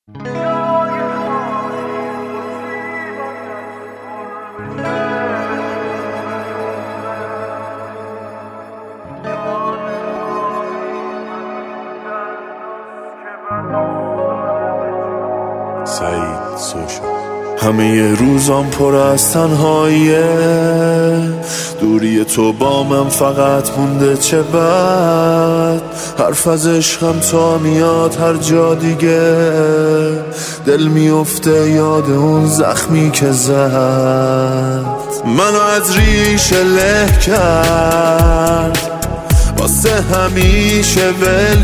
سعید سوشا. همه روزام پر از تنهاییه، دوری تو با من فقط مونده چه بد. حرف از عشقم تا میاد هر جا دیگه، دل میفته یاد اون زخمی که زد. منو از ریشه له کرد، واسه همیشه ول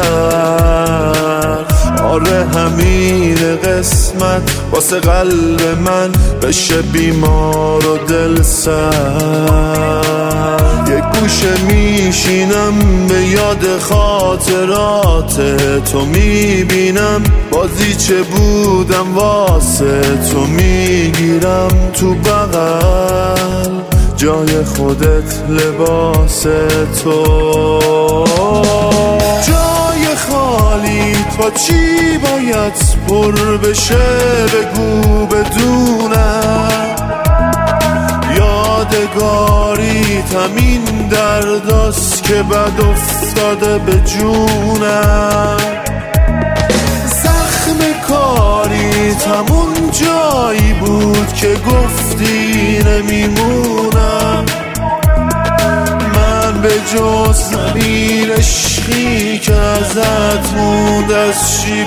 کرد. آره همین قسمت واسه قلب من بشه بیمار و دل سرد. یک گوشه میشینم به یاد خاطرات تو، میبینم بازیچه بودم واسه تو، میگیرم تو بغل جای خودت لباس تو. جای خالی تا چی باید پر بشه بگو بدونم. یادگاری همین درداست که بد افتاده به جونم. زخم کاری همون جایی بود که گفتی نمیمونم. من به جز زمین عشقی که ازت موند از چی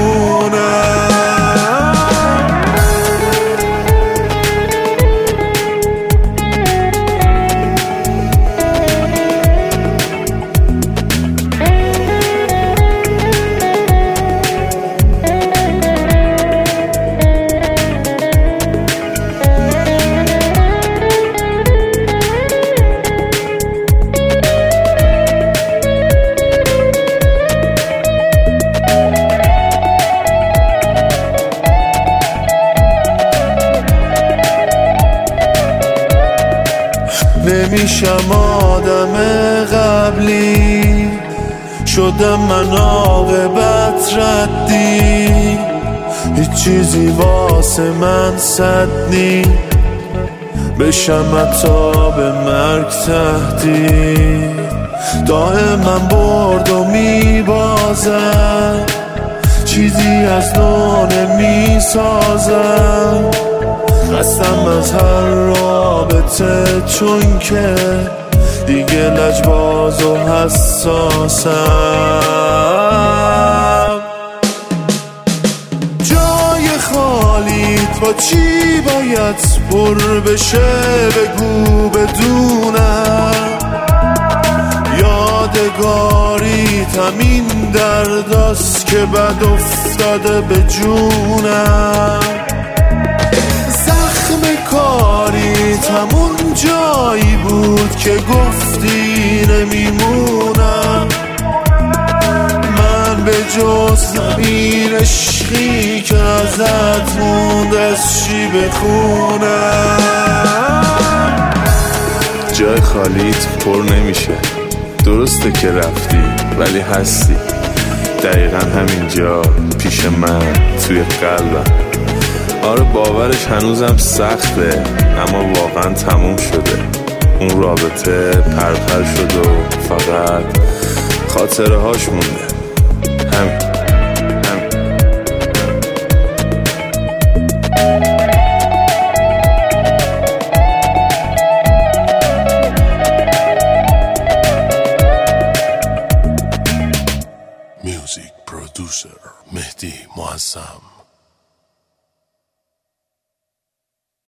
بخونم. نمیشم آدم قبلی، شدم من عاقبت ردی. هیچ چیزی واسه من صد نی، بشم حتی به مرگ تهدید. دائما برد و میبازم، چیزی از نو نمیسازم. خستم از هر رابطه چون که دیگه لجباز و حساسم. جای خالی تا چی باید پر بشه بگو بدونم. یادگاری همین درداست که بد افتاده به جونم. کاری همون جایی بود که گفتی نمیمونم. من به جز زمین عشقی که ازت موند از چی بخونم. جای خالیت پر نمیشه، درسته که رفتی ولی هستی دقیقا همینجا پیش من توی قلبم. آره باورش هنوزم سخته، اما واقعا تموم شده. اون رابطه پرپر شد و فقط خاطره هاش مونده. همین میوزیک پرودوسر مهدی معظم.